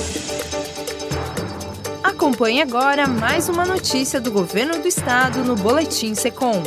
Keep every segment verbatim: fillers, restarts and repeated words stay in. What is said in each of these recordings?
Acompanhe agora mais uma notícia do Governo do Estado no Boletim Secom.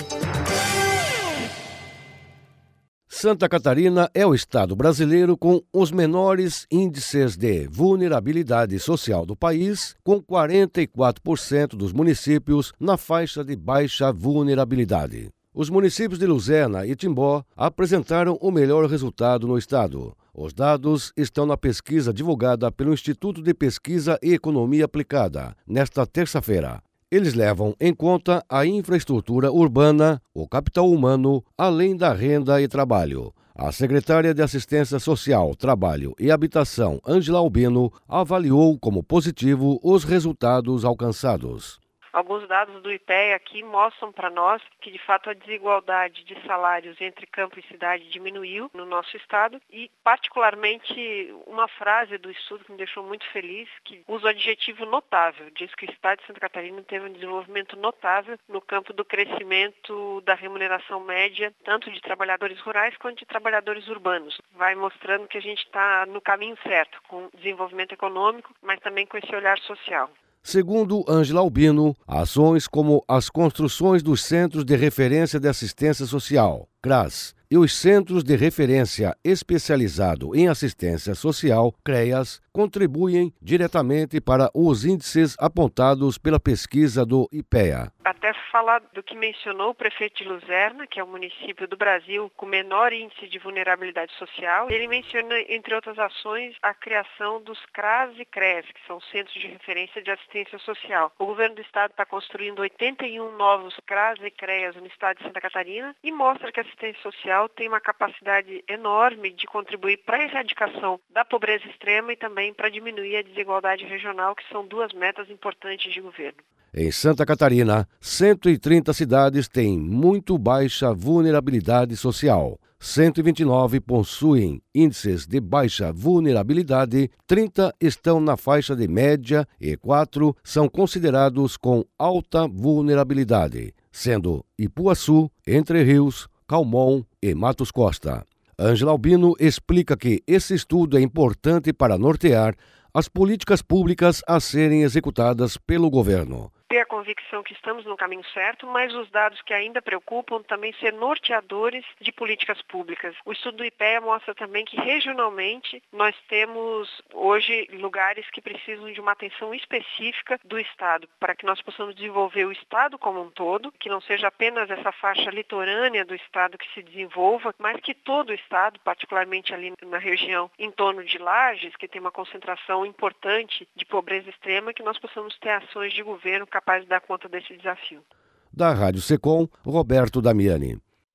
Santa Catarina é o estado brasileiro com os menores índices de vulnerabilidade social do país, com quarenta e quatro por cento dos municípios na faixa de baixa vulnerabilidade. Os municípios de Luzerna e Timbó apresentaram o melhor resultado no estado. Os dados estão na pesquisa divulgada pelo Instituto de Pesquisa e Economia Aplicada, nesta terça-feira. Eles levam em conta a infraestrutura urbana, o capital humano, além da renda e trabalho. A secretária de Assistência Social, Trabalho e Habitação, Ângela Albino, avaliou como positivo os resultados alcançados. Alguns dados do I P E A aqui mostram para nós que, de fato, a desigualdade de salários entre campo e cidade diminuiu no nosso estado e, particularmente, uma frase do estudo que me deixou muito feliz, que usa o adjetivo notável. Diz que o estado de Santa Catarina teve um desenvolvimento notável no campo do crescimento da remuneração média, tanto de trabalhadores rurais quanto de trabalhadores urbanos. Vai mostrando que a gente está no caminho certo, com desenvolvimento econômico, mas também com esse olhar social. Segundo Ângela Albino, ações como as construções dos Centros de Referência de Assistência Social, CRAS, e os Centros de Referência Especializado em Assistência Social, CREAS, contribuem diretamente para os índices apontados pela pesquisa do I P E A. Até falar do que mencionou o prefeito de Luzerna, que é o município do Brasil com menor índice de vulnerabilidade social. Ele menciona, entre outras ações, a criação dos CRAS e CREAS, que são Centros de Referência de Assistência Social. O governo do estado está construindo oitenta e um novos CRAS e CREAS no estado de Santa Catarina e mostra que a assistência social tem uma capacidade enorme de contribuir para a erradicação da pobreza extrema e também para diminuir a desigualdade regional, que são duas metas importantes de governo. Em Santa Catarina, cento e trinta cidades têm muito baixa vulnerabilidade social. cento e vinte e nove possuem índices de baixa vulnerabilidade, trinta estão na faixa de média e quatro são considerados com alta vulnerabilidade, sendo Ipuaçu, Entre Rios, Calmon e Matos Costa. Ângela Albino explica que esse estudo é importante para nortear as políticas públicas a serem executadas pelo governo. Ter a convicção que estamos no caminho certo, mas os dados que ainda preocupam também ser norteadores de políticas públicas. O estudo do I P E A mostra também que regionalmente nós temos hoje lugares que precisam de uma atenção específica do Estado, para que nós possamos desenvolver o Estado como um todo, que não seja apenas essa faixa litorânea do Estado que se desenvolva, mas que todo o Estado, particularmente ali na região em torno de Lages, que tem uma concentração importante de pobreza extrema, que nós possamos ter ações de governo capaz de dar conta desse desafio. Da Rádio Secom, Roberto Damiani.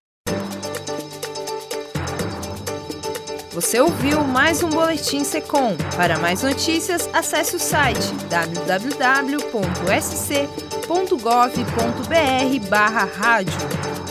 Você ouviu mais um Boletim Secom. Para mais notícias, acesse o site w w w ponto s c ponto gov ponto b r barra rádio.